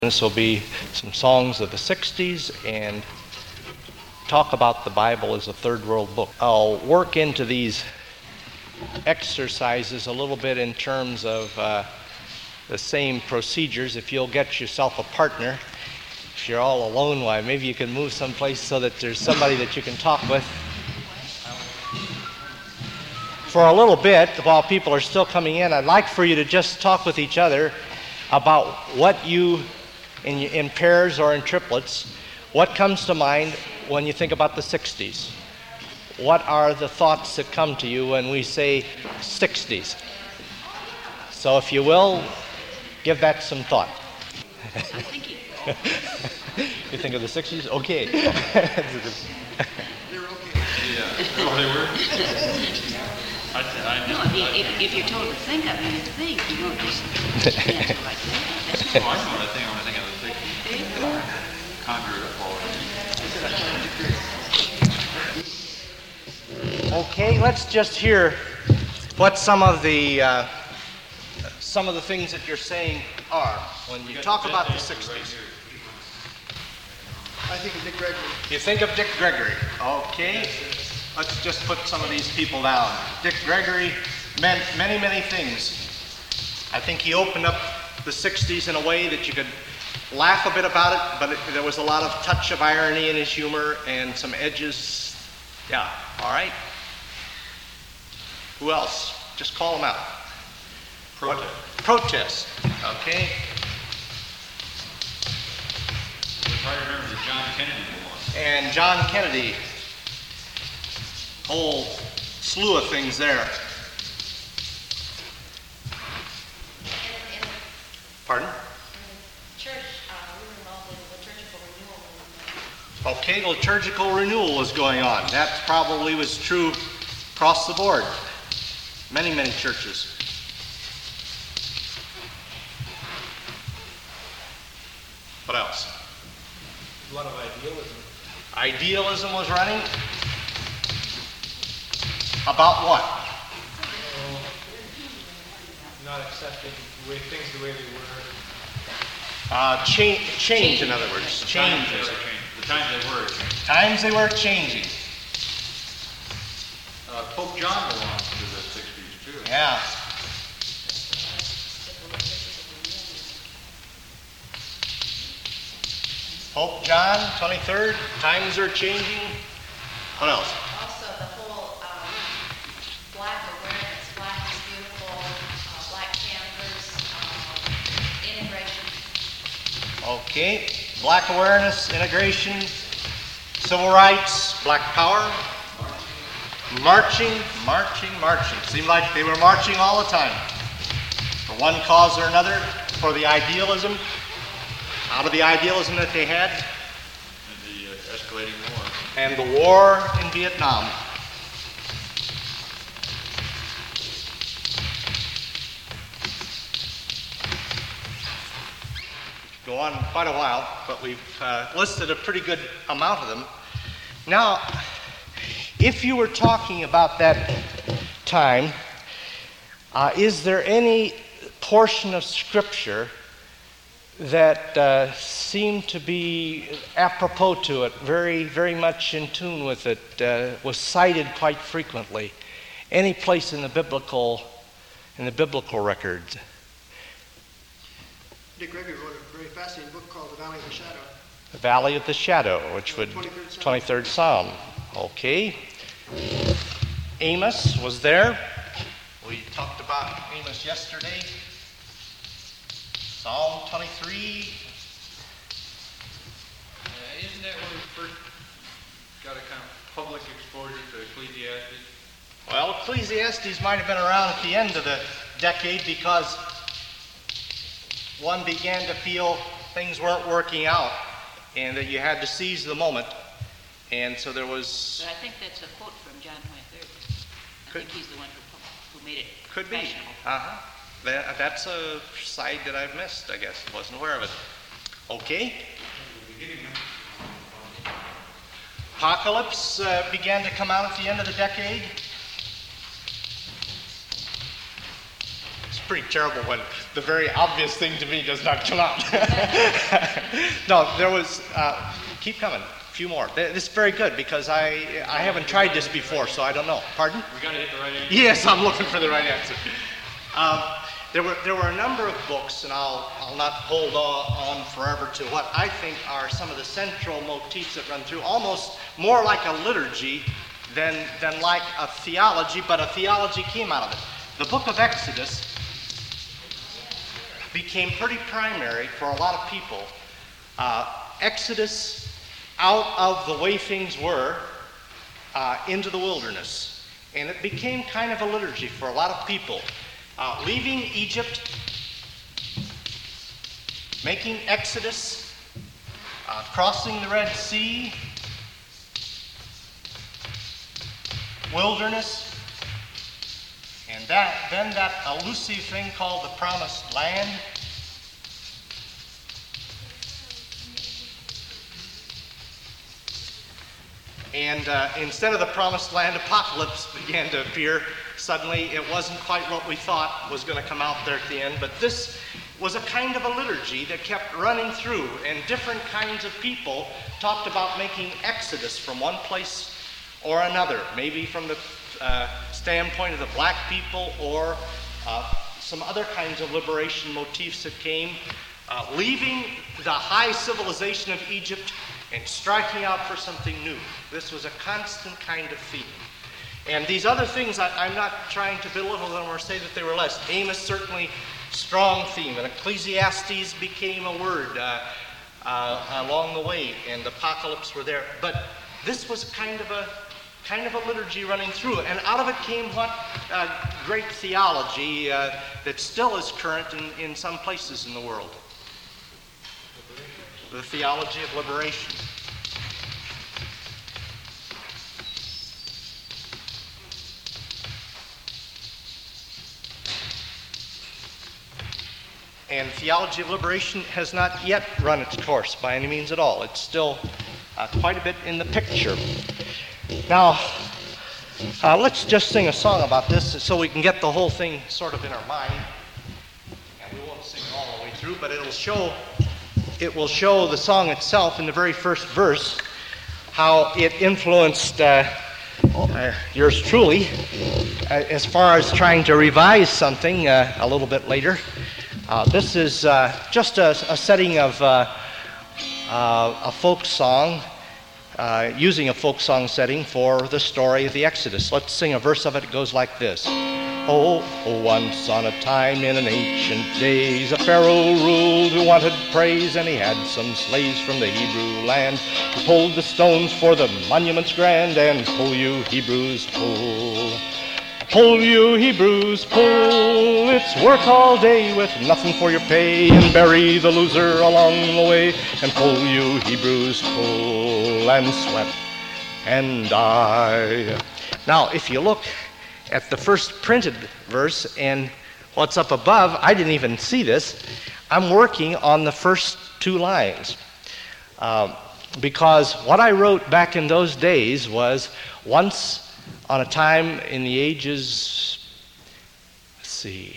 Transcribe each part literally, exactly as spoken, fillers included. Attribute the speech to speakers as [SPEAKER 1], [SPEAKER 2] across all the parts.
[SPEAKER 1] This will be some songs of the sixties and talk about the Bible as a third world book. I'll work into these exercises a little bit in terms of uh, the same procedures. If you'll get yourself a partner, if you're all alone, why, maybe you can move someplace so that there's somebody that you can talk with. For a little bit, while people are still coming in, I'd like for you to just talk with each other about what you, in, in pairs or in triplets, what comes to mind when you think about the sixties? What are the thoughts that come to you when we say sixties? So if you will, give that some thought.
[SPEAKER 2] I'm thinking.
[SPEAKER 1] You think of the sixties? Okay.
[SPEAKER 3] They're okay.
[SPEAKER 4] Yeah. Oh, they were? I, I,
[SPEAKER 2] No, I mean, if, if you're told to think of it, you think. You don't just answer like that. That's
[SPEAKER 4] oh, I know what I think. I want to think of the sixties.
[SPEAKER 2] There you go.
[SPEAKER 4] Conjure it up already.
[SPEAKER 1] Okay, let's just hear what some of the uh, some of the things that you're saying are when you talk about the sixties.
[SPEAKER 3] I think of Dick Gregory.
[SPEAKER 1] You think of Dick Gregory. Okay. Let's just put some of these people down. Dick Gregory meant many, many things. I think he opened up the sixties in a way that you could laugh a bit about it, but it, there was a lot of touch of irony in his humor and some edges. Yeah, all right. Who else? Just call them out.
[SPEAKER 4] Protest.
[SPEAKER 1] What? Protest. Okay.
[SPEAKER 4] I remember the John Kennedy one.
[SPEAKER 1] And John Kennedy. Whole slew of things there. Pardon?
[SPEAKER 5] Church, uh, we were involved in liturgical renewal.
[SPEAKER 1] Okay, liturgical renewal was going on. That probably was true across the board. Many, many churches. What else?
[SPEAKER 3] A lot of idealism.
[SPEAKER 1] Idealism was running. About what?
[SPEAKER 3] Uh, not accepting the way, things the way they were.
[SPEAKER 1] Uh, cha- change, in other words. Changes.
[SPEAKER 4] The times they were.
[SPEAKER 1] Times they were changing.
[SPEAKER 4] Uh, Pope John belongs to the sixties too.
[SPEAKER 1] Yeah. Pope John, twenty-third. Times are changing. What else?
[SPEAKER 5] Also, the whole um, black awareness, black is beautiful, uh, Black Panthers, uh, integration.
[SPEAKER 1] Okay. Black awareness, integration, civil rights, black power, marching, marching, marching. Seemed like they were marching all the time for one cause or another, for the idealism, out of the idealism that they had,
[SPEAKER 4] And the uh, escalating war.
[SPEAKER 1] and the war in Vietnam. Go on quite a while, but we've uh, listed a pretty good amount of them. Now, if you were talking about that time, uh, is there any portion of Scripture that uh, seemed to be apropos to it, very, very much in tune with it, uh, was cited quite frequently? Any place in the biblical, in the biblical records?
[SPEAKER 3] Dick Gregory wrote a very fascinating book called The Valley of the Shadow.
[SPEAKER 1] The Valley of the Shadow, which would
[SPEAKER 3] twenty-third Psalm.
[SPEAKER 1] twenty-third Psalm. Okay. Amos was there. We talked about Amos yesterday. Psalm twenty-three.
[SPEAKER 4] Uh, isn't that when we first got a kind of public exposure to Ecclesiastes?
[SPEAKER 1] Well, Ecclesiastes might have been around at the end of the decade because one began to feel things weren't working out and that you had to seize the moment. And so there was...
[SPEAKER 2] But I think that's a quote from John twenty-third. I
[SPEAKER 1] Could-
[SPEAKER 2] think he's the one who, who made it
[SPEAKER 1] Could be.
[SPEAKER 2] fashionable.
[SPEAKER 1] Uh-huh. That, that's a side that I've missed, I guess. Wasn't aware of it. Okay. Apocalypse uh, began to come out at the end of the decade. It's pretty terrible when the very obvious thing to me does not come out. No, there was, uh, keep coming, a few more. This is very good because I I haven't tried this before, so I don't know. Pardon?
[SPEAKER 4] We got to hit the right answer.
[SPEAKER 1] Yes, I'm looking for the right answer. Um, there were there were a number of books, and I'll I'll not hold on, on forever to what I think are some of the central motifs that run through, almost more like a liturgy than than like a theology, but a theology came out of it. The book of Exodus became pretty primary for a lot of people. Uh, Exodus out of the way things were uh, into the wilderness. And it became kind of a liturgy for a lot of people. Uh, leaving Egypt, making Exodus, uh, crossing the Red Sea, wilderness, and that then that elusive thing called the Promised Land. And uh, instead of the Promised Land, apocalypse began to appear. Suddenly, it wasn't quite what we thought was going to come out there at the end, but this was a kind of a liturgy that kept running through, and different kinds of people talked about making exodus from one place or another, maybe from the uh, standpoint of the black people or uh, some other kinds of liberation motifs that came, uh, leaving the high civilization of Egypt and striking out for something new. This was a constant kind of theme. And these other things, I, I'm not trying to belittle them or say that they were less. Amos certainly strong theme, and Ecclesiastes became a word uh, uh, along the way, and Apocalypse were there. But this was kind of a kind of a liturgy running through, and out of it came what uh, great theology uh, that still is current in, in some places in the world. The theology of liberation. And theology of liberation has not yet run its course by any means at all. It's still uh, quite a bit in the picture. Now, uh, let's just sing a song about this so we can get the whole thing sort of in our mind. And we won't sing it all the way through, but it'll show, it will show the song itself in the very first verse, how it influenced uh, uh, yours truly uh, as far as trying to revise something uh, a little bit later. Uh, this is uh, just a, a setting of uh, uh, a folk song, uh, using a folk song setting for the story of the Exodus. Let's sing a verse of it. It goes like this. Oh, oh, once on a time in an ancient days, a Pharaoh ruled who wanted praise, and he had some slaves from the Hebrew land who pulled the stones for the monuments grand, and pull you Hebrews, pull. Pull you Hebrews, pull, it's work all day with nothing for your pay, and bury the loser along the way, and pull you Hebrews, pull, and sweat and die. Now, if you look at the first printed verse and what's up above, I didn't even see this. I'm working on the first two lines. Um, because what I wrote back in those days was, once on a time in the ages, let's see,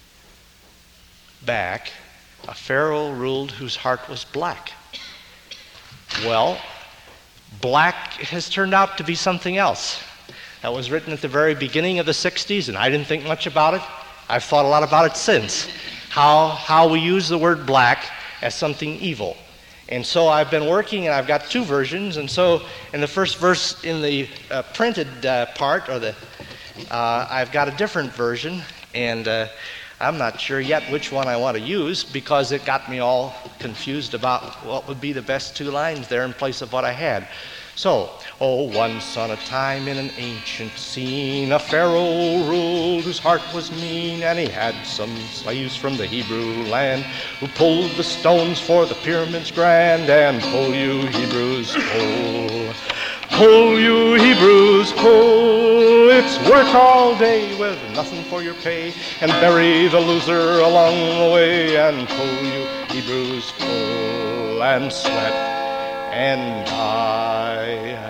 [SPEAKER 1] back, a Pharaoh ruled whose heart was black. Well, black has turned out to be something else. That was written at the very beginning of the sixties, and I didn't think much about it. I've thought a lot about it since. How, how we use the word black as something evil. And so I've been working, and I've got two versions. And so in the first verse in the uh, printed uh, part, or the, uh, I've got a different version, and uh, I'm not sure yet which one I want to use, because it got me all confused about what would be the best two lines there in place of what I had. So, oh, once on a time in an ancient scene, a Pharaoh ruled whose heart was mean, and he had some slaves from the Hebrew land who pulled the stones for the pyramids grand, and pull you Hebrews, pull. Pull you Hebrews, pull, it's work all day with nothing for your pay, and bury the loser along the way, and pull you Hebrews, pull, and sweat and die.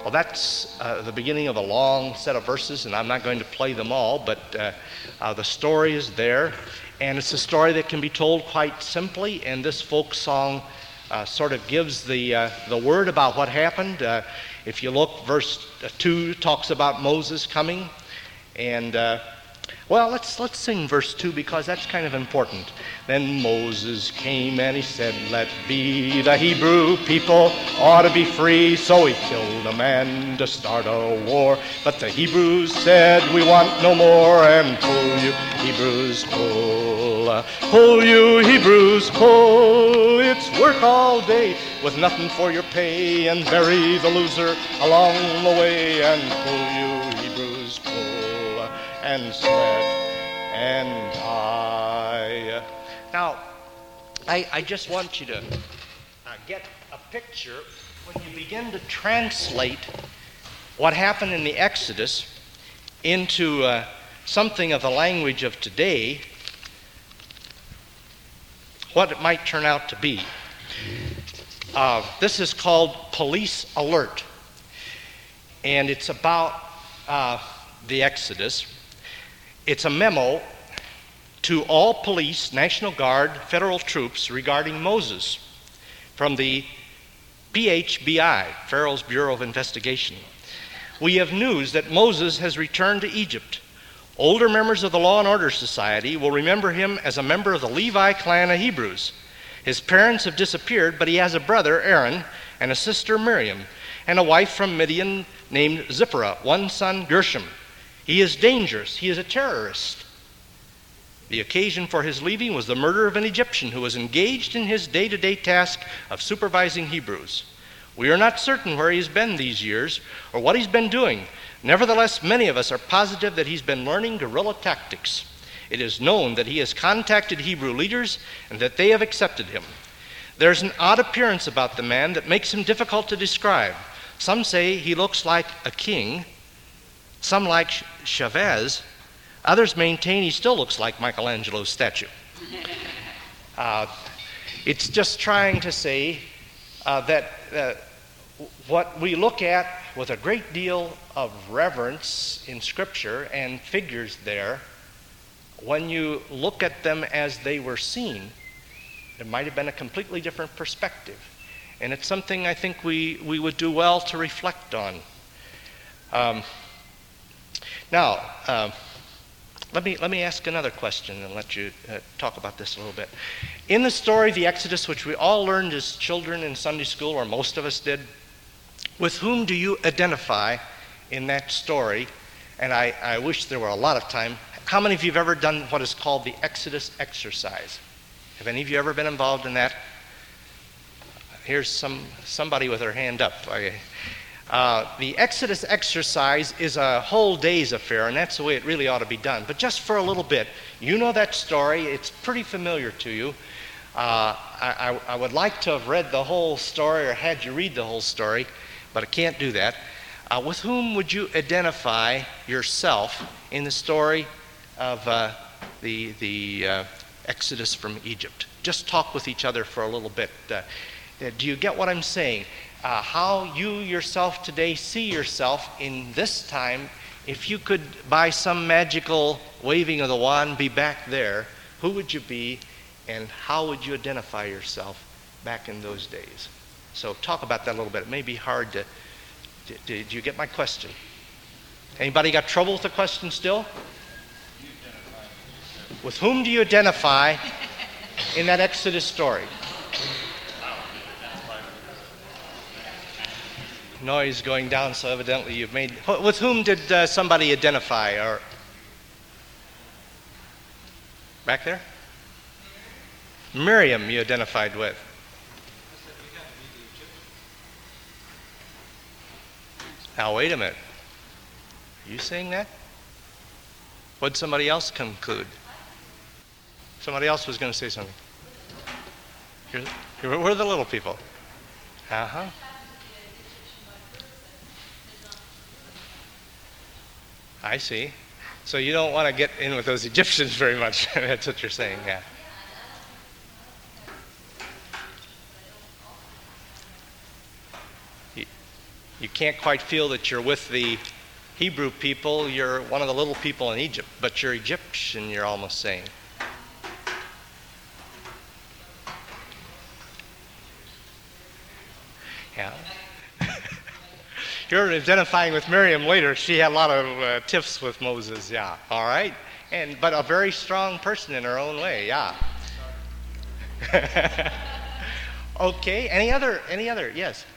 [SPEAKER 1] Well, that's uh, the beginning of a long set of verses, and I'm not going to play them all, but uh, uh, the story is there, and it's a story that can be told quite simply, and this folk song uh, sort of gives the, uh, the word about what happened. Uh, if you look, verse two talks about Moses coming, and uh, well, let's let's sing verse two because that's kind of important. Then Moses came and he said, let be the Hebrew people ought to be free. So he killed a man to start a war. But the Hebrews said, we want no more. And pull you Hebrews pull. Pull you Hebrews pull. It's work all day with nothing for your pay. And bury the loser along the way. And pull you Hebrews pull. And sweat and die. Now, I, I just want you to uh, get a picture when you begin to translate what happened in the Exodus into uh, something of the language of today, what it might turn out to be. Uh, this is called Police Alert, and it's about uh, the Exodus. It's a memo to all police, National Guard, federal troops regarding Moses from the P H B I, Pharaoh's Bureau of Investigation. We have news that Moses has returned to Egypt. Older members of the Law and Order Society will remember him as a member of the Levi clan of Hebrews. His parents have disappeared, but he has a brother, Aaron, and a sister, Miriam, and a wife from Midian named Zipporah, one son, Gershom. He is dangerous. He is a terrorist. The occasion for his leaving was the murder of an Egyptian who was engaged in his day-to-day task of supervising Hebrews. We are not certain where he's been these years or what he's been doing. Nevertheless, many of us are positive that he's been learning guerrilla tactics. It is known that he has contacted Hebrew leaders and that they have accepted him. There's an odd appearance about the man that makes him difficult to describe. Some say he looks like a king, some like Chavez. Others maintain he still looks like Michelangelo's statue. Uh, it's just trying to say uh, that uh, what we look at with a great deal of reverence in Scripture and figures there, when you look at them as they were seen, there might have been a completely different perspective. And it's something I think we, we would do well to reflect on. Um, now, uh, Let me, let me ask another question and let you uh, talk about this a little bit. In the story of the Exodus, which we all learned as children in Sunday school, or most of us did, with whom do you identify in that story? And I, I wish there were a lot of time. How many of you have ever done what is called the Exodus exercise? Have any of you ever been involved in that? Here's some somebody with their hand up. I, Uh, the Exodus exercise is a whole day's affair, and that's the way it really ought to be done. But just for a little bit, you know that story. It's pretty familiar to you. Uh, I, I would like to have read the whole story or had you read the whole story, but I can't do that. Uh, with whom would you identify yourself in the story of uh, the, the uh, Exodus from Egypt? Just talk with each other for a little bit. Uh, do you get what I'm saying? Uh, how you yourself today see yourself in this time, if you could, by some magical waving of the wand, be back there, who would you be, and how would you identify yourself back in those days? So talk about that a little bit. It may be hard to, to, to do you get my question? Anybody got trouble with the question still? With whom do you identify in that Exodus story? Noise going down, so evidently you've made... With whom did uh, somebody identify? Or back there? Miriam you identified with. Now wait a minute. Are you saying that? What did somebody else conclude? Somebody else was going to say something. Here, here, where are the little people? Uh-huh. I see. So you don't want to get in with those Egyptians very much. That's what you're saying, yeah. You can't quite feel that you're with the Hebrew people. You're one of the little people in Egypt, but you're Egyptian, you're almost saying. Yeah. You're identifying with Miriam later. She had a lot of uh, tiffs with Moses, yeah. All right? And but a very strong person in her own way, yeah. Okay, any other, any other, yes?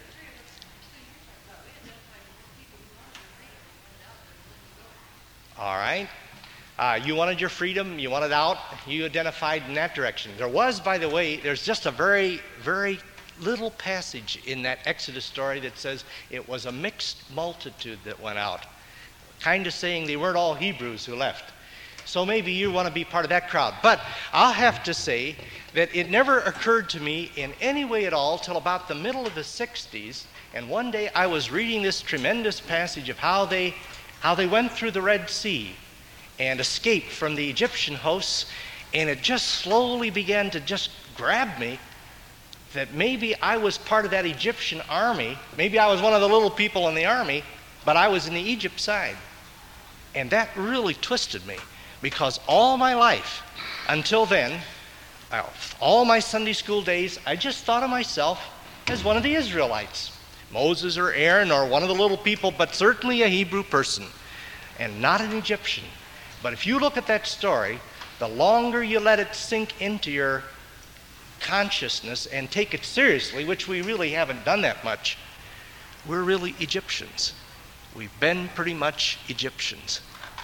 [SPEAKER 1] All right. Uh, you wanted your freedom, you wanted out, you identified in that direction. There was, by the way, there's just a very, very little passage in that Exodus story that says it was a mixed multitude that went out, kind of saying they weren't all Hebrews who left. So maybe you want to be part of that crowd. But I'll have to say that it never occurred to me in any way at all till about the middle of the sixties, and one day I was reading this tremendous passage of how they, how they went through the Red Sea and escaped from the Egyptian hosts, and it just slowly began to just grab me that maybe I was part of that Egyptian army. Maybe I was one of the little people in the army, but I was in the Egypt side. And that really twisted me, because all my life, until then, all my Sunday school days, I just thought of myself as one of the Israelites. Moses or Aaron or one of the little people, but certainly a Hebrew person, and not an Egyptian. But if you look at that story, the longer you let it sink into your consciousness and take it seriously, which we really haven't done that much, we're really Egyptians. We've been pretty much Egyptians.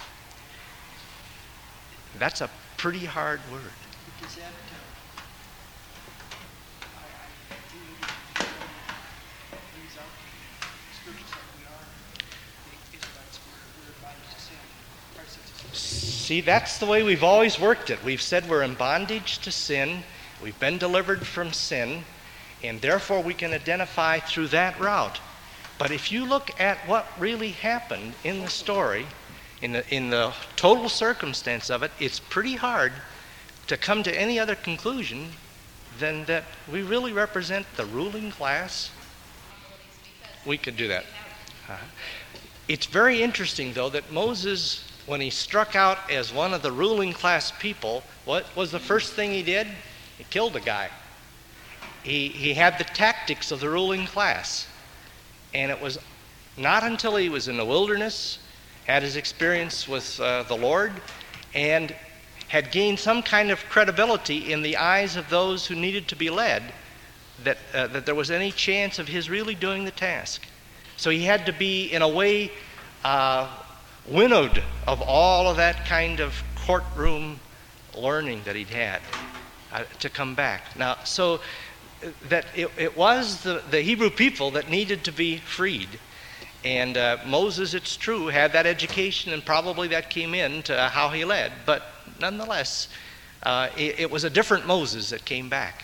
[SPEAKER 1] That's a pretty hard word.
[SPEAKER 6] Does that, uh, I, I do brings out the scriptures that we are the Israelites, we're, we're bondage to sin. Christ sets us free.
[SPEAKER 1] See, that's the way we've always worked it. We've said we're in bondage to sin. We've been delivered from sin, and therefore we can identify through that route. But if you look at what really happened in the story, in the, in the total circumstance of it, it's pretty hard to come to any other conclusion than that we really represent the ruling class. We could do that. Uh-huh. It's very interesting, though, that Moses, when he struck out as one of the ruling class people, what was the first thing he did? He killed a guy. He, he had the tactics of the ruling class. And it was not until he was in the wilderness, had his experience with uh, the Lord, and had gained some kind of credibility in the eyes of those who needed to be led, that, uh, that there was any chance of his really doing the task. So he had to be, in a way, uh, winnowed of all of that kind of courtroom learning that he'd had uh, to come back. Now, so that it, it was the, the Hebrew people that needed to be freed. And uh, Moses, it's true, had that education, and probably that came into how he led. But nonetheless, uh, it, it was a different Moses that came back.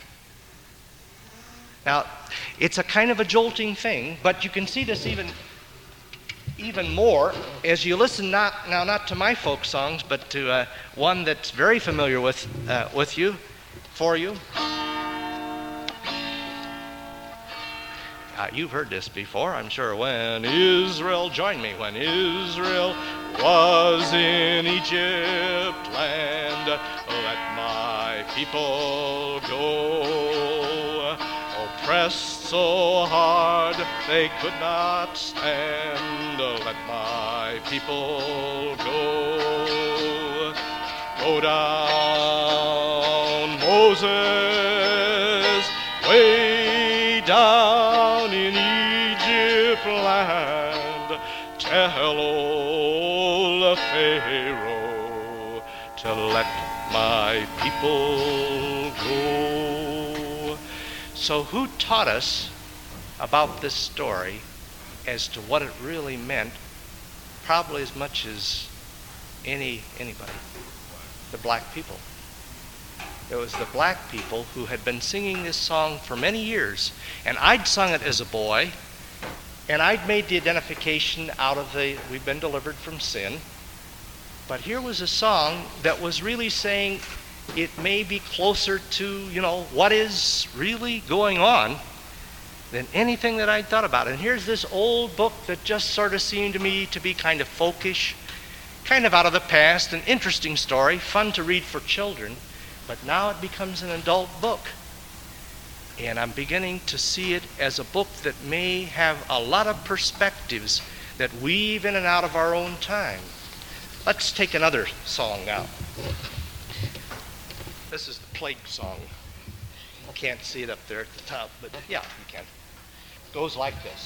[SPEAKER 1] Now, it's a kind of a jolting thing, but you can see this even, even more as you listen not now not to my folk songs, but to uh, one that's very familiar with uh, with you, for you. Uh, you've heard this before, I'm sure. When Israel, join me, when Israel was in Egypt land, let my people go. Oppressed so hard they could not stand, let my people go. Go down, Moses, way down in Egypt land, tell old Pharaoh to let my people go. So who taught us about this story as to what it really meant? Probably as much as any anybody. The black people. It was the black people who had been singing this song for many years. And I'd sung it as a boy, and I'd made the identification out of the, we've been delivered from sin. But here was a song that was really saying it may be closer to, you know, what is really going on. than anything that I'd thought about. And here's this old book that just sort of seemed to me to be kind of folkish, kind of out of the past, an interesting story, fun to read for children, but now it becomes an adult book. And I'm beginning to see it as a book that may have a lot of perspectives that weave in and out of our own time. Let's take another song now. This is the plague song. You can't see it up there at the top, but yeah, you can. It goes like this.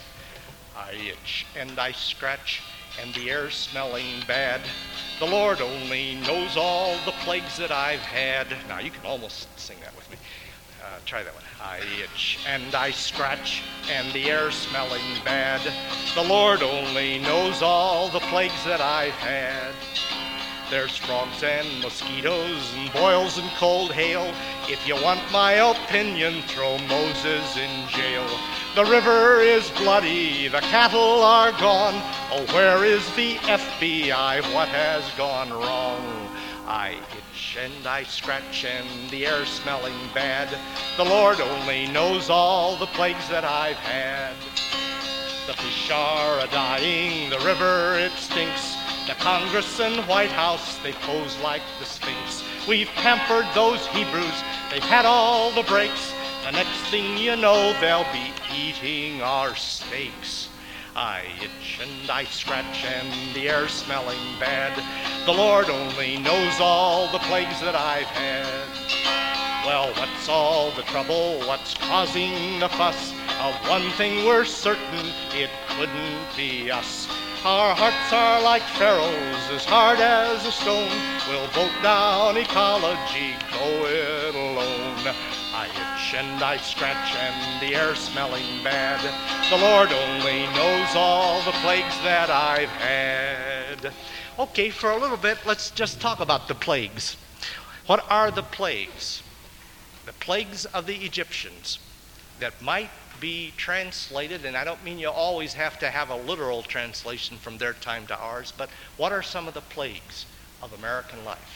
[SPEAKER 1] I itch and I scratch and the air's smelling bad. The Lord only knows all the plagues that I've had. Now you can almost sing that with me. Uh, try that one. I itch and I scratch and the air's smelling bad. The Lord only knows all the plagues that I've had. There's frogs and mosquitoes and boils and cold hail. If you want my opinion, throw Moses in jail. The river is bloody, the cattle are gone. Oh, where is the F B I? What has gone wrong? I itch and I scratch and the air's smelling bad. The Lord only knows all the plagues that I've had. The fish are a-dying, the river it stinks. The Congress and White House, they pose like the Sphinx. We've pampered those Hebrews, they've had all the breaks. The next thing you know, they'll be eating our steaks. I itch and I scratch and the air's smelling bad. The Lord only knows all the plagues that I've had. Well, what's all the trouble? What's causing the fuss? Of one thing we're certain, it couldn't be us. Our hearts are like Pharaoh's, as hard as a stone. We'll vote down ecology, go it alone. I itch and I scratch and the air's smelling bad. The Lord only knows all the plagues that I've had. Okay, for a little bit, let's just talk about the plagues. What are the plagues? The plagues of the Egyptians that might be translated, and I don't mean you always have to have a literal translation from their time to ours, but what are some of the plagues of American life?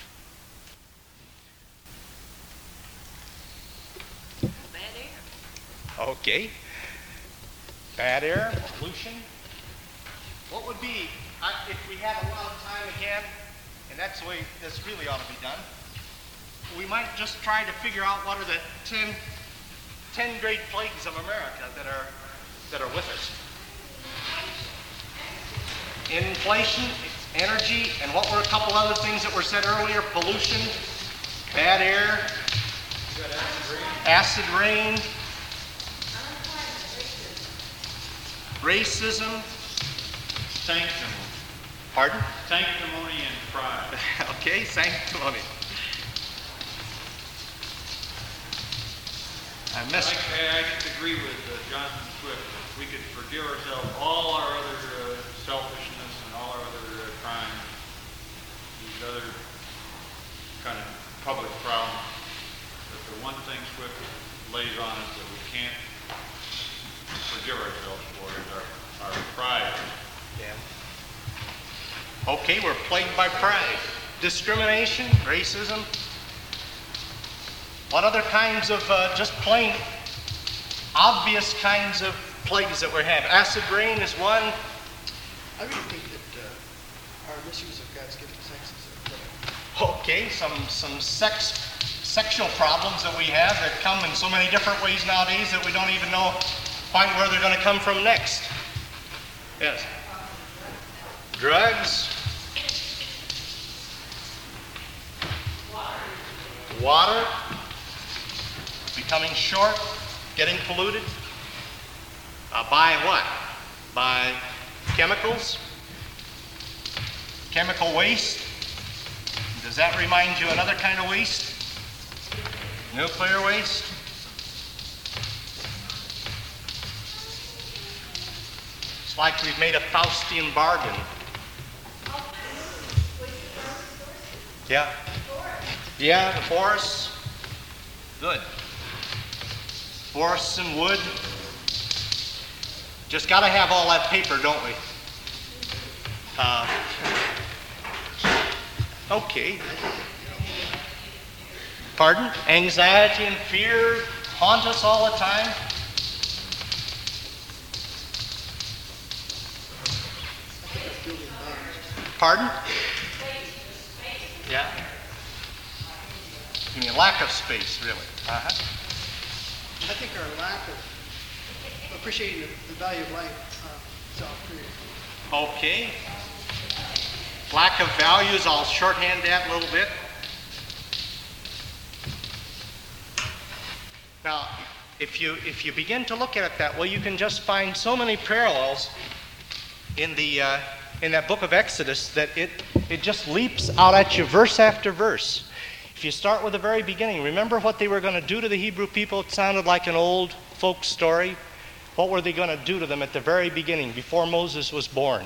[SPEAKER 2] Bad air.
[SPEAKER 1] Okay. Bad air, pollution. What would be, uh, if we had a lot of time again, and that's the way this really ought to be done, we might just try to figure out what are the ten, ten great plagues of America that are, that are with us. Inflation, energy, and what were a couple other things that were said earlier? Pollution, bad air, acid rain, racism,
[SPEAKER 4] Sanctimony.
[SPEAKER 1] pardon?
[SPEAKER 4] Sanctimony and pride.
[SPEAKER 1] Okay, sanctimony. I
[SPEAKER 4] I,
[SPEAKER 1] missed.
[SPEAKER 4] I could agree with uh, Jonathan Swift. If we could forgive ourselves all our other uh, selfishness and all our other uh, crimes, these other kind of public problems, but the one thing Swift lays on us that we can't forgive ourselves for is our, our pride.
[SPEAKER 1] Yeah. Okay, we're plagued by pride. Discrimination, racism. What other kinds of uh, just plain obvious kinds of plagues that we have? Acid rain is one.
[SPEAKER 6] I really think that uh, our misuse of God's gift of sex is a plague.
[SPEAKER 1] Okay, some some sex sexual problems that we have that come in so many different ways nowadays that we don't even know quite where they're going to come from next. Yes. Drugs. Water. Becoming short, getting polluted. Uh, by what? By chemicals. Chemical waste. Does that remind you another kind of waste? Nuclear waste. It's like we've made a Faustian bargain. Yeah. Yeah, the forests. Good. Forests and wood. Just got to have all that paper, don't we? Uh, okay. Pardon? Anxiety and fear haunt us all the time. Pardon? Yeah. You mean lack of space, really? Uh-huh.
[SPEAKER 6] I think our lack of appreciating the, the value of life uh, is all created.
[SPEAKER 1] Okay. Lack of values, I'll shorthand that a little bit. Now, if you if you begin to look at it that way, you can just find so many parallels in the uh, in that book of Exodus that it it just leaps out at you verse after verse. If you start with the very beginning, remember what they were going to do to the Hebrew people? It sounded like an old folk story. What were they going to do to them at the very beginning, before Moses was born?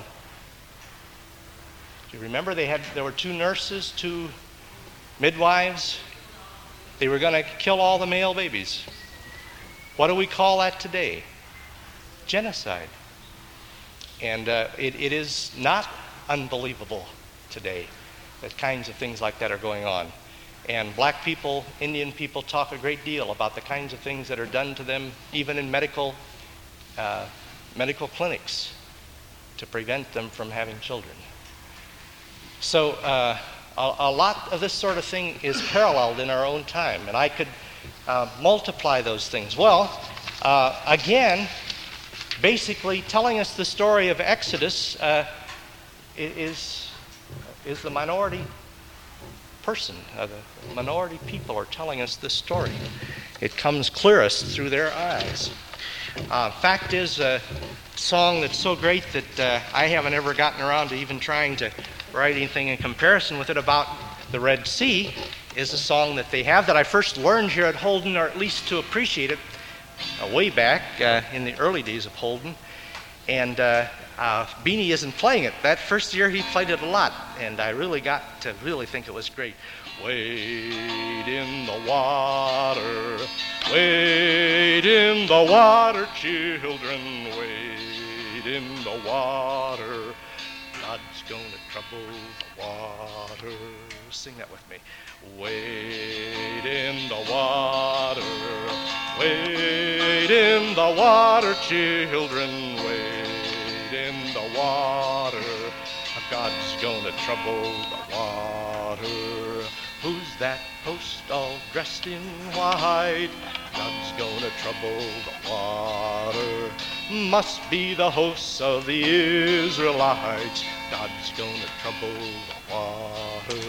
[SPEAKER 1] Do you remember they had there were two nurses, two midwives? They were going to kill all the male babies. What do we call that today? Genocide. And uh, it, it is not unbelievable today that kinds of things like that are going on. And black people, Indian people talk a great deal about the kinds of things that are done to them, even in medical uh, medical clinics, to prevent them from having children. So uh, a, a lot of this sort of thing is paralleled in our own time, and I could uh, multiply those things. Well, uh, again, basically telling us the story of Exodus uh, is, is the minority person. Uh, the minority people are telling us this story. It comes clearest through their eyes. Uh, fact is, a song that's so great that uh, I haven't ever gotten around to even trying to write anything in comparison with it about the Red Sea is a song that they have that I first learned here at Holden, or at least to appreciate it uh, way back uh, in the early days of Holden. And uh, uh, Beanie isn't playing it. That first year he played it a lot, and I really got to really think it was great. Wade in the water, wade in the water, children, wade in the water. God's gonna trouble the water. Sing that with me. Wade in the water, wade in the water, children, wade in the water. God's gonna trouble the water. Who's that host all dressed in white? God's gonna trouble the water. Must be the hosts of the Israelites. God's gonna trouble the water.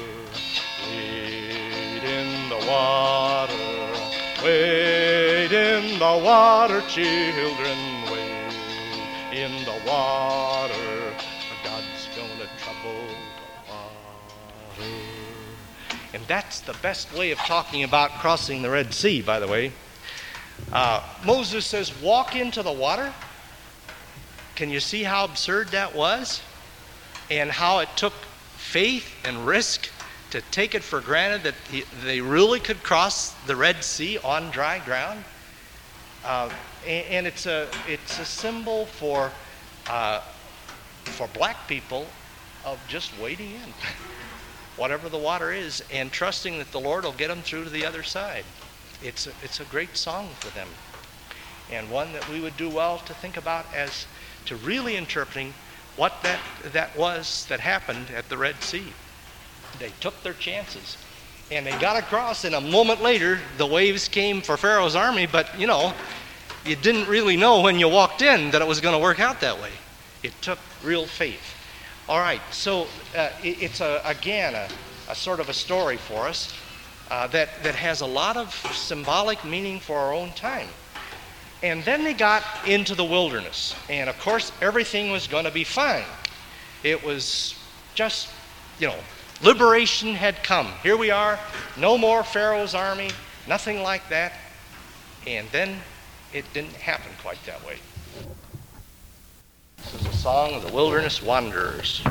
[SPEAKER 1] Wade in the water, wade in the water, children, wade in the water. God's gonna trouble the water. And that's the best way of talking about crossing the Red Sea, by the way. Uh, Moses says, walk into the water. Can you see how absurd that was? And how it took faith and risk to take it for granted that he, they really could cross the Red Sea on dry ground? Uh, and, and it's a it's a symbol for uh, for black people of just wading in, whatever the water is, and trusting that the Lord will get them through to the other side. It's a, it's a great song for them, and one that we would do well to think about as to really interpreting what that that was that happened at the Red Sea. They took their chances, and they got across, and a moment later, the waves came for Pharaoh's army, but, you know, you didn't really know when you walked in that it was going to work out that way. It took real faith. All right, so uh, it, it's, a, again, a, a sort of a story for us uh, that, that has a lot of symbolic meaning for our own time. And then they got into the wilderness, and of course, everything was going to be fine. It was just, you know, liberation had come. Here we are, no more Pharaoh's army, nothing like that. And then it didn't happen quite that way. This is a song of the wilderness wanderers.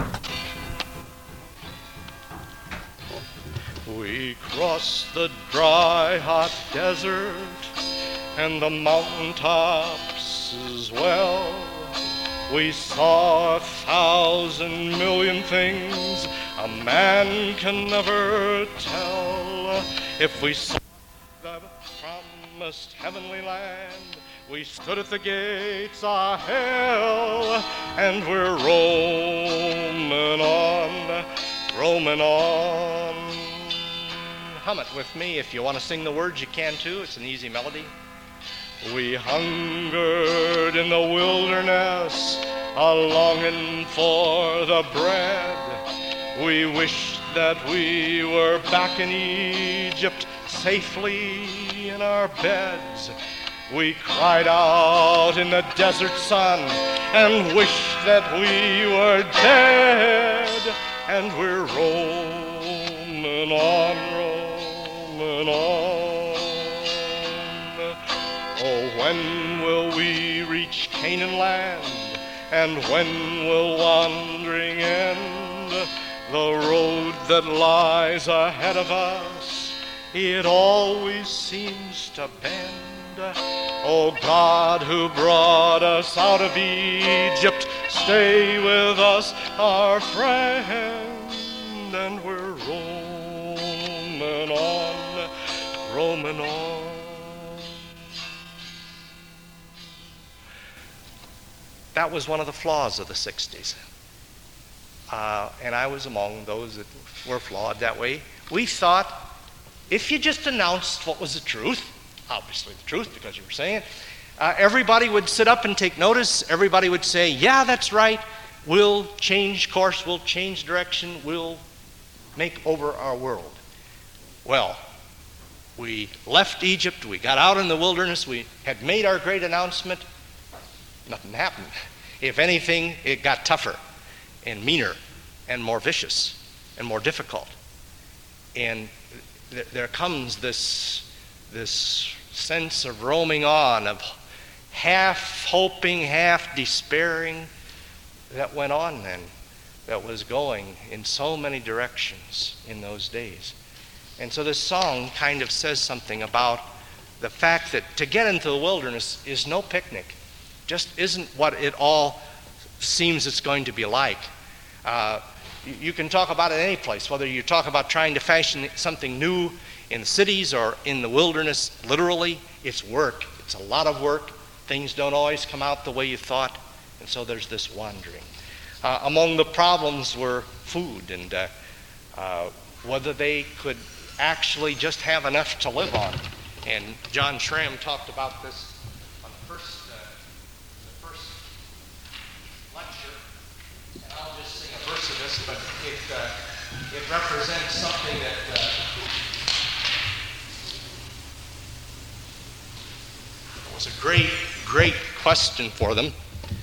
[SPEAKER 1] We crossed the dry, hot desert and the mountain tops as well. We saw a thousand million things a man can never tell. If we saw the promised heavenly land, We stood at the gates of hell, and we're roaming on, roaming on. Hum it with me. If you want to sing the words, you can too. It's an easy melody. We hungered in the wilderness, a longing for the bread. We wished that we were back in Egypt, safely in our beds. We cried out in the desert sun and wished that we were dead. And we're roaming on, roaming on. Oh, when will we reach Canaan land? And when will wandering end? The road that lies ahead of us, it always seems to bend. Oh God, who brought us out of Egypt, stay with us, our friend. And we're roaming on, roaming on. That was one of the flaws of the sixties. Uh, and I was among those that were flawed that way. We thought if you just announced what was the truth, obviously the truth because you were saying it, uh, everybody would sit up and take notice. Everybody would say, yeah, that's right. We'll change course. We'll change direction. We'll make over our world. Well, we left Egypt. We got out in the wilderness. We had made our great announcement. Nothing happened. If anything, it got tougher and meaner and more vicious and more difficult. And th- there comes this, this sense of roaming on, of half hoping, half despairing that went on then, that was going in so many directions in those days. And so this song kind of says something about the fact that to get into the wilderness is no picnic, just isn't what it all seems it's going to be like. Uh, you, you can talk about it any place, whether you talk about trying to fashion something new in the cities or in the wilderness. Literally, it's work. It's a lot of work. Things don't always come out the way you thought, and so there's this wandering. Uh, among the problems were food and uh, uh, whether they could actually just have enough to live on. And John Schramm talked about this on the first, uh, the first lecture. And I'll just sing a verse of this, but it, uh, it represents something that uh, was a great, great question for them.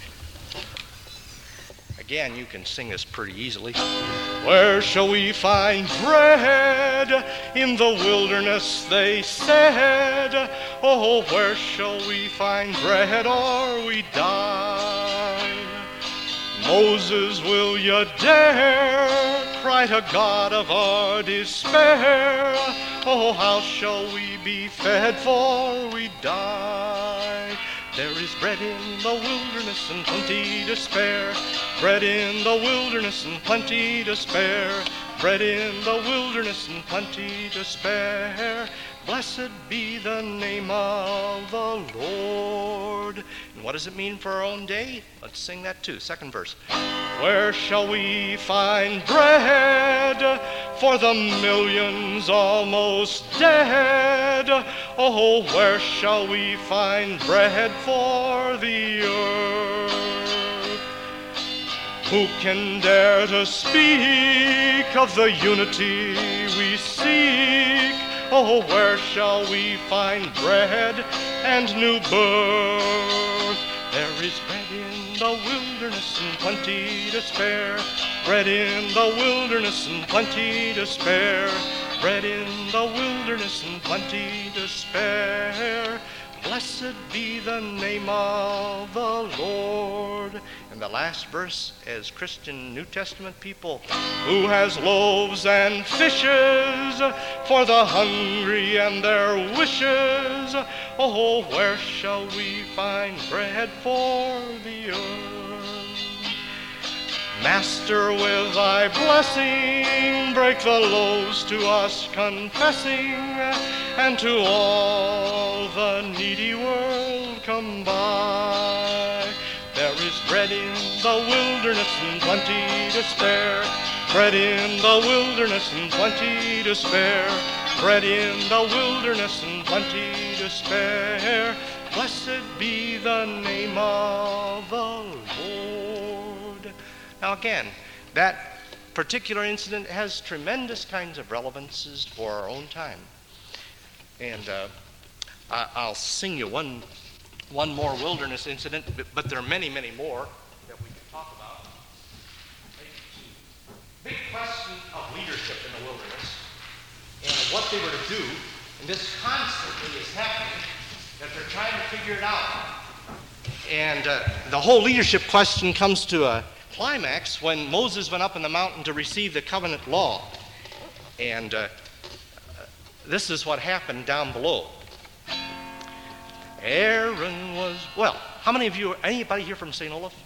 [SPEAKER 1] Again, you can sing this pretty easily. Where shall we find bread? In the wilderness, they said. Oh, where shall we find bread or we die? Moses, will you dare cry to God of our despair? Oh, how shall we be fed for we die? There is bread in the wilderness and plenty to spare. Bread in the wilderness and plenty to spare. Bread in the wilderness and plenty to spare. Blessed be the name of the Lord. And what does it mean for our own day? Let's sing that too. Second verse. Where shall we find bread for the millions almost dead? Oh, where shall we find bread for the earth? Who can dare to speak of the unity we seek? Oh, where shall we find bread and new birth? There is bread in the wilderness and plenty to spare. Bread in the wilderness and plenty to spare. Bread in the wilderness and plenty to spare. Blessed be the name of the Lord. And the last verse, as Christian New Testament people, who has loaves and fishes for the hungry and their wishes? Oh, where shall we find bread for the earth? Master, with thy blessing, break the loaves to us confessing, and to all the needy world come by. There is bread in the wilderness and plenty to spare. Bread in the wilderness and plenty to spare. Bread in the wilderness and plenty to spare. Blessed be the name of the Lord. Now again, that particular incident has tremendous kinds of relevances for our own time. And uh, I- I'll sing you one, one more wilderness incident, but, but there are many, many more that we can talk about. Big question of leadership in the wilderness and what they were to do. And this constantly is happening, that they're trying to figure it out. And uh, the whole leadership question comes to a climax when Moses went up in the mountain to receive the covenant law. And uh, this is what happened down below. Aaron was, well, how many of you, anybody here from Saint Olaf?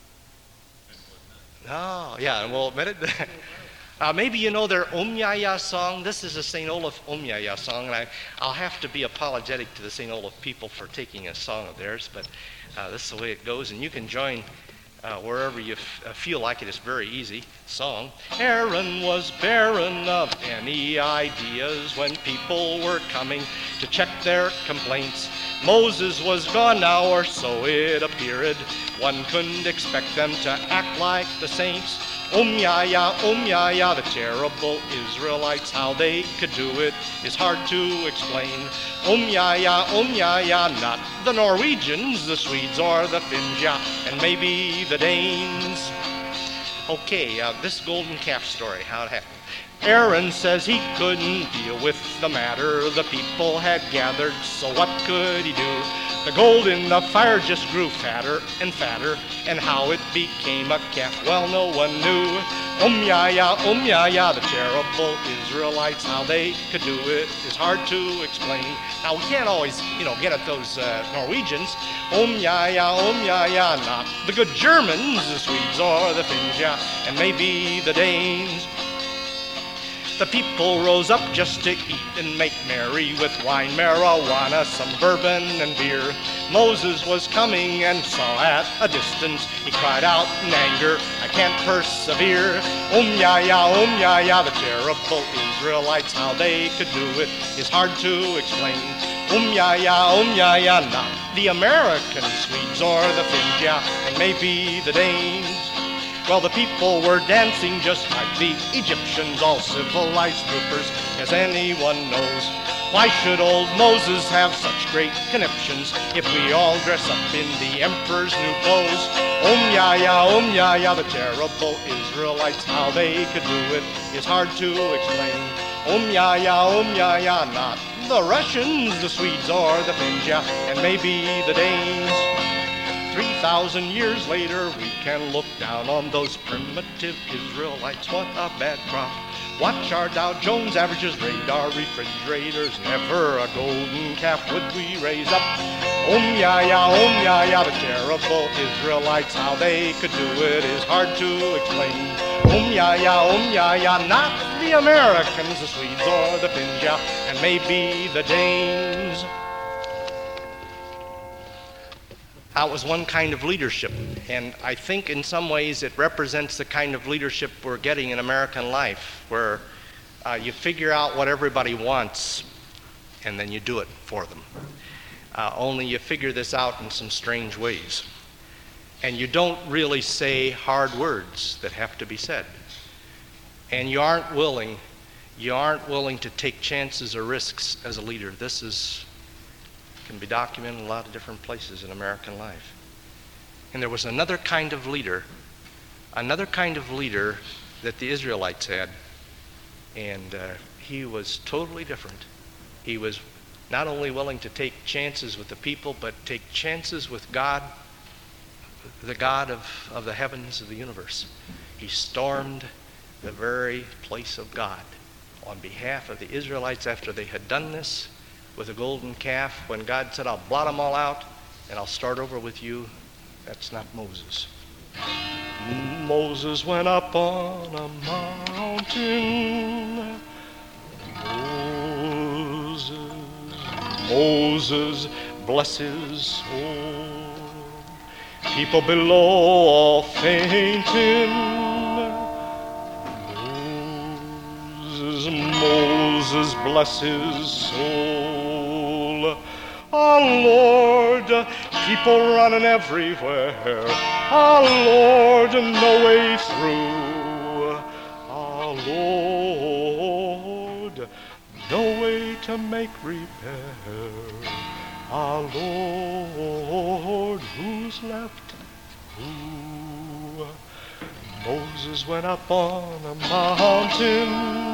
[SPEAKER 1] No, yeah, we'll admit it. Uh, maybe you know their Omyaya song. This is a Saint Olaf Omyaya song, and I, I'll have to be apologetic to the Saint Olaf people for taking a song of theirs, but uh, this is the way it goes, and you can join uh, wherever you f- uh, feel like it. It's very easy song. Aaron was barren of any ideas when people were coming to check their complaints. Moses was gone now, or so it appeared. One couldn't expect them to act like the saints. Omyaya, Omyaya, the terrible Israelites, how they could do it is hard to explain. Omyaya, Omyaya, not the Norwegians, the Swedes or the Finns, yeah, and maybe the Danes. Okay, uh, this golden calf story, how it happened. Aaron says he couldn't deal with the matter the people had gathered, so what could he do? The gold in the fire just grew fatter and fatter, and how it became a calf, well, no one knew. Omyaya, Omyaya, the terrible Israelites, how they could do it is hard to explain. Now, we can't always, you know, get at those uh, Norwegians. Omyaya, Omyaya, not the good Germans, the Swedes or the Finns, yeah, and maybe the Danes. The people rose up just to eat and make merry with wine, marijuana, some bourbon and beer. Moses was coming and saw at a distance. He cried out in anger, I can't persevere. Omyaya, Omyaya, the terrible Israelites, how they could do it is hard to explain. Omyaya, Omyaya, not the American Swedes or the Finns, yeah, and maybe the Danes. Well, the people were dancing just like the Egyptians, all civilized troopers, as anyone knows. Why should old Moses have such great conniptions if we all dress up in the emperor's new clothes? Omyaya, Omyaya, the terrible Israelites, how they could do it is hard to explain. Omyaya, Omyaya, not the Russians, the Swedes or the Finns, yeah, and maybe the Danes. Three thousand years later, we can look down on those primitive Israelites. What a bad crop. Watch our Dow Jones averages, raid our refrigerators. Never a golden calf would we raise up. Omyaya, Omyaya, the terrible Israelites, how they could do it is hard to explain. Omyaya, Omyaya, not the Americans, the Swedes or the Finns, yeah, and maybe the Danes. That was one kind of leadership, and I think in some ways it represents the kind of leadership we're getting in American life, where uh, you figure out what everybody wants, and then you do it for them. Uh, only you figure this out in some strange ways. And you don't really say hard words that have to be said. And you aren't willing, you aren't willing to take chances or risks as a leader. This is can be documented in a lot of different places in American life. And there was another kind of leader, another kind of leader that the Israelites had, and uh, he was totally different. He was not only willing to take chances with the people, but take chances with God, the God of, of the heavens, of the universe. He stormed the very place of God on behalf of the Israelites after they had done this with a golden calf. When God said, I'll blot them all out and I'll start over with you, that's not Moses. Moses went up on a mountain. Moses, Moses blesses soul. People below all fainting. Moses, Moses, bless his soul. Our Lord, people running everywhere. Our Lord, no way through. Our Lord, no way to make repair. Our Lord, who's left? Who? Moses went up on a mountain.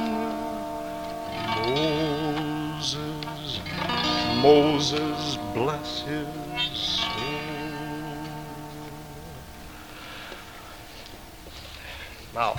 [SPEAKER 1] Moses, Moses, bless his soul. Now,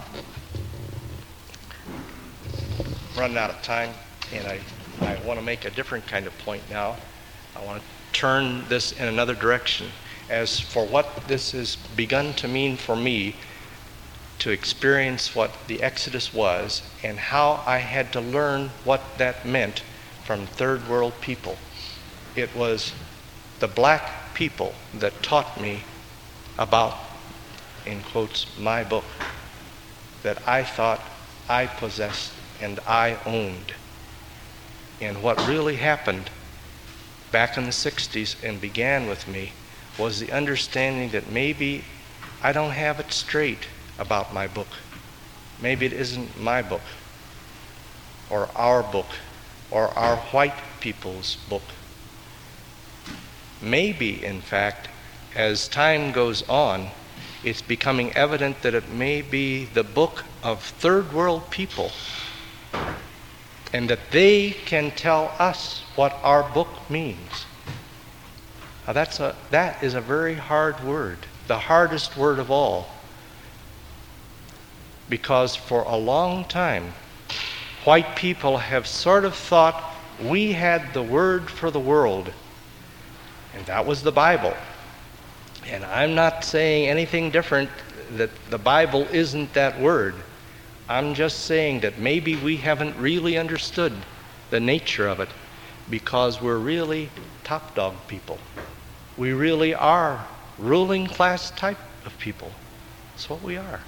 [SPEAKER 1] running out of time, and I, I want to make a different kind of point now. I want to turn this in another direction. As for what this has begun to mean for me, to experience what the Exodus was and how I had to learn what that meant from third world people. It was the black people that taught me about, in quotes, my book that I thought I possessed and I owned. And what really happened back in the sixties and began with me was the understanding that maybe I don't have it straight about my book. Maybe it isn't my book or our book or our white people's book. Maybe, in fact, as time goes on, it's becoming evident that it may be the book of third world people, and that they can tell us what our book means. Now that's a, that is a very hard word, the hardest word of all. Because for a long time, white people have sort of thought we had the word for the world, and that was the Bible. And I'm not saying anything different, that the Bible isn't that word. I'm just saying that maybe we haven't really understood the nature of it because we're really top dog people. We really are ruling class type of people. That's what we are.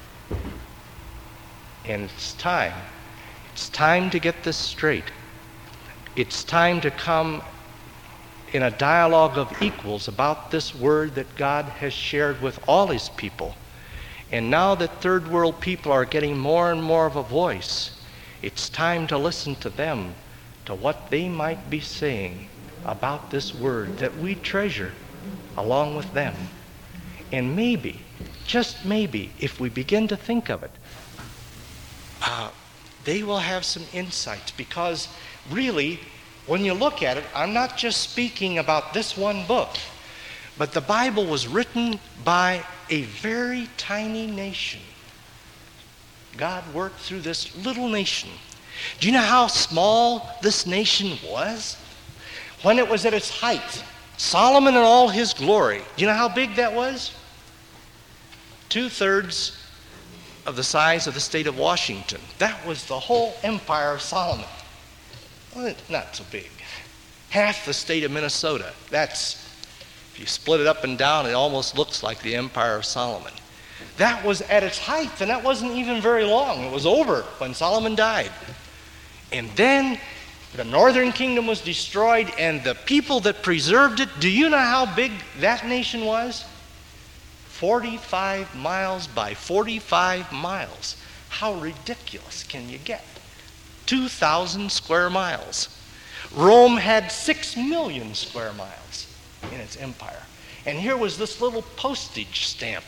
[SPEAKER 1] And it's time. It's time to get this straight. It's time to come in a dialogue of equals about this word that God has shared with all his people. And now that third world people are getting more and more of a voice, it's time to listen to them, to what they might be saying about this word that we treasure along with them. And maybe, just maybe, if we begin to think of it, uh, they will have some insights, because really, when you look at it, I'm not just speaking about this one book, but the Bible was written by a very tiny nation. God worked through this little nation. Do you know how small this nation was? When it was at its height, Solomon in all his glory, do you know how big that was? Two-thirds of the size of the state of Washington. That was the whole empire of Solomon. Well, it's not so big. Half the state of Minnesota. That's, if you split it up and down, it almost looks like the empire of Solomon. That was at its height, and that wasn't even very long. It was over when Solomon died. And then the northern kingdom was destroyed, and the people that preserved it, do you know how big that nation was? forty-five miles by forty-five miles. How ridiculous can you get? two thousand square miles. Rome had six million square miles in its empire. And here was this little postage stamp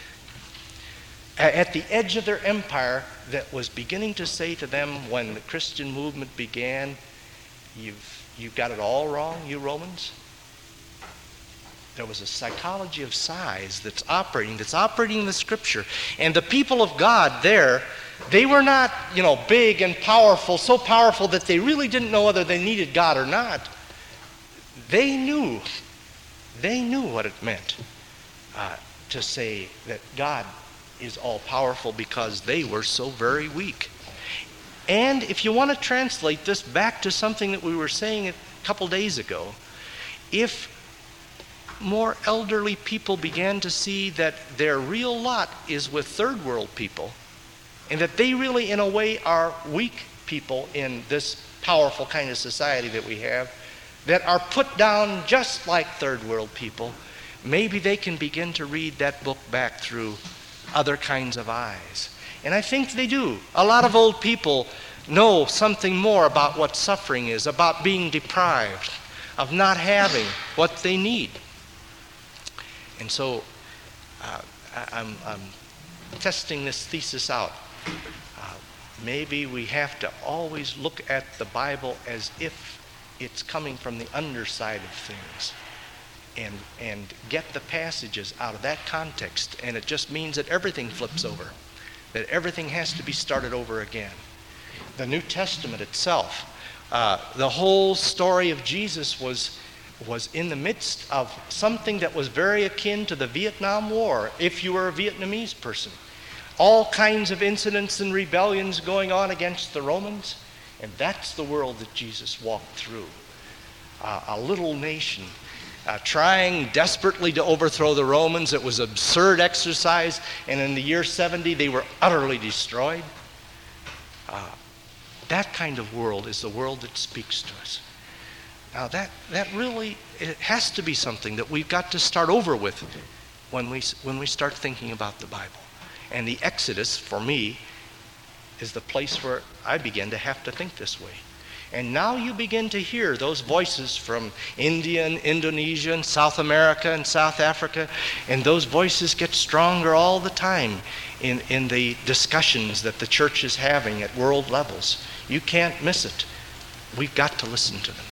[SPEAKER 1] at the edge of their empire that was beginning to say to them when the Christian movement began, you've, you've got it all wrong, you Romans. There was a psychology of size that's operating, that's operating in the scripture. And the people of God there, they were not, you know, big and powerful, so powerful that they really didn't know whether they needed God or not. They knew, they knew what it meant uh, to say that God is all-powerful, because they were so very weak. And if you want to translate this back to something that we were saying a couple days ago, if more elderly people began to see that their real lot is with third world people, and that they really, in a way, are weak people in this powerful kind of society that we have, that are put down just like third world people, maybe they can begin to read that book back through other kinds of eyes. And I think they do. A lot of old people know something more about what suffering is, about being deprived, of not having what they need. And so uh, I, I'm, I'm testing this thesis out. Uh, maybe we have to always look at the Bible as if it's coming from the underside of things, and and get the passages out of that context, and it just means that everything flips over, that everything has to be started over again. The New Testament itself, uh, the whole story of Jesus was was in the midst of something that was very akin to the Vietnam War, if you were a Vietnamese person. All kinds of incidents and rebellions going on against the Romans, and that's the world that Jesus walked through. Uh, a little nation uh, trying desperately to overthrow the Romans. It was an absurd exercise, and in the year seventy they were utterly destroyed. Uh, that kind of world is the world that speaks to us. Now that, that really, it has to be something that we've got to start over with when we, when we start thinking about the Bible. And the Exodus, for me, is the place where I begin to have to think this way. And now you begin to hear those voices from India and Indonesia and South America and South Africa, and those voices get stronger all the time in, in the discussions that the church is having at world levels. You can't miss it. We've got to listen to them.